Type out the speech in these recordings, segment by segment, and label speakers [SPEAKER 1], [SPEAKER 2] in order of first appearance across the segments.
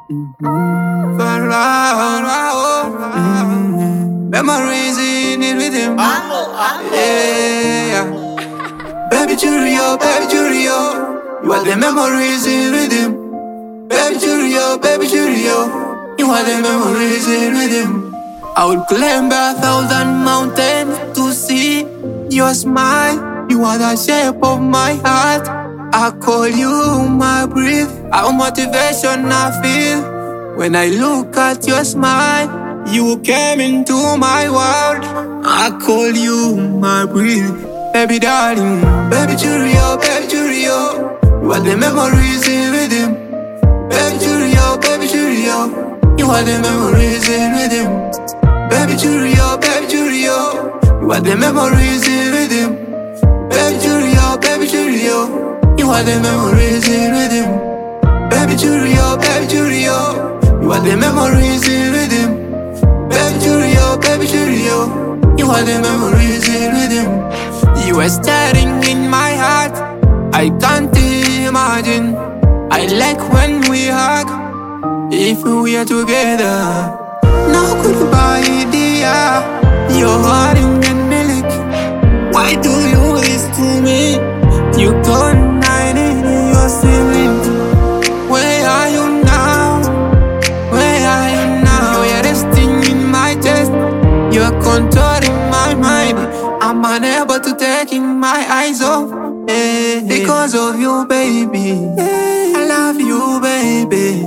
[SPEAKER 1] Memories in it with him. Yeah. Baby Julio, baby Julio, you are the memories in rhythm. Baby Julio, you are the memories in rhythm. I would climb 1,000 mountains to see your smile. You are the shape of my heart. I call you my breath, our motivation I feel. When I look at your smile, you came into my world. I call you my breath, baby darling. Baby Julio, you are the memories in rhythm. Baby Julio, you are the memories in rhythm. Baby Julio, you are the memories in rhythm. Baby Julio, you are the memories in rhythm. Baby Julio, you are the memories in rhythm. Baby Julio, you are the memories in rhythm. You are staring in my heart, I can't imagine. I like when we hug, if we are together. No goodbye dear, you're hurting and milk. Why do you this to me? You don't I need your ceiling. Where are you now? Where are you now? You're resting in my chest, you're contouring my mind. I'm unable to take my eyes off, because of you, baby. I love you, baby.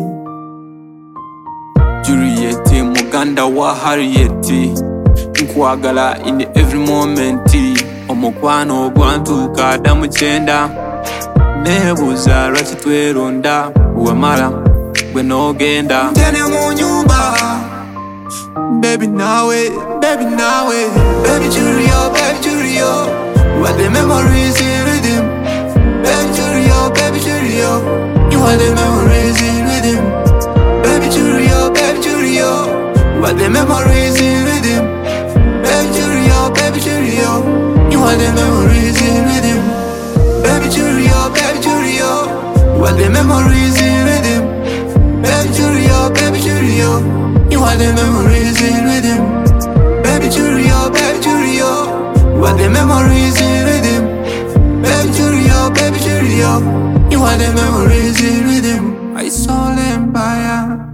[SPEAKER 1] Juliet, Muganda wa Harriet, nkwagala in every moment. Omukwano gwantuuka dda mu kyenda, neebuuza lwaki tweronda, wamala gwe n'ogenda. Ntene mu nyumba, baby nawe. Baby Julio, you are the memories in rhythm. Baby Julio, you are the memories in rhythm. Baby Julio, you are the memories in rhythm. Baby Julio, you are the memories in rhythm. Baby Julio, you are the memories in rhythm. Baby Julio, you are the memories in rhythm. Baby Julio, you are the memories in rhythm. Baby Julio, you are the memories in rhythm. My soul empire.